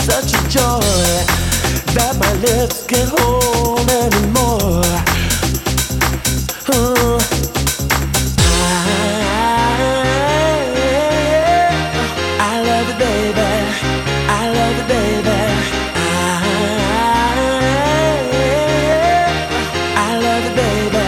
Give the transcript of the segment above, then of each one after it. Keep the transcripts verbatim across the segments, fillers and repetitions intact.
such a joy that my lips can't hold anymore. Uh, I, I love you, baby. I love you, baby. I, I love you, baby.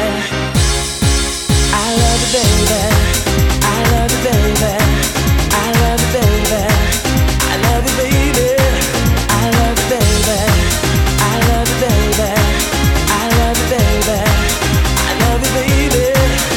I love you, baby. I love you, baby. I love you, baby. I love you, baby. I love you, baby. I love you, baby. I love you, baby. I love you, baby.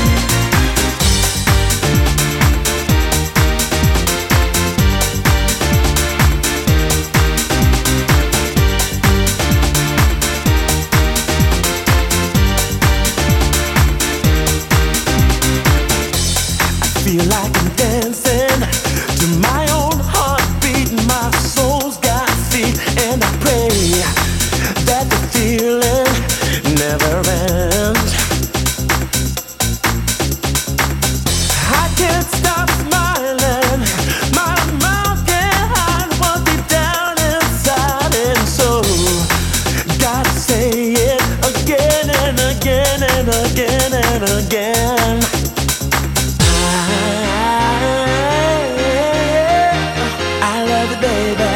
Feel like I'm dancing to my own heartbeat. My soul's got feet, and I pray that the feeling never ends. I can't stop smiling. My mouth can't hide what's deep down inside, and so gotta say it again and again and again and again. I love you, baby.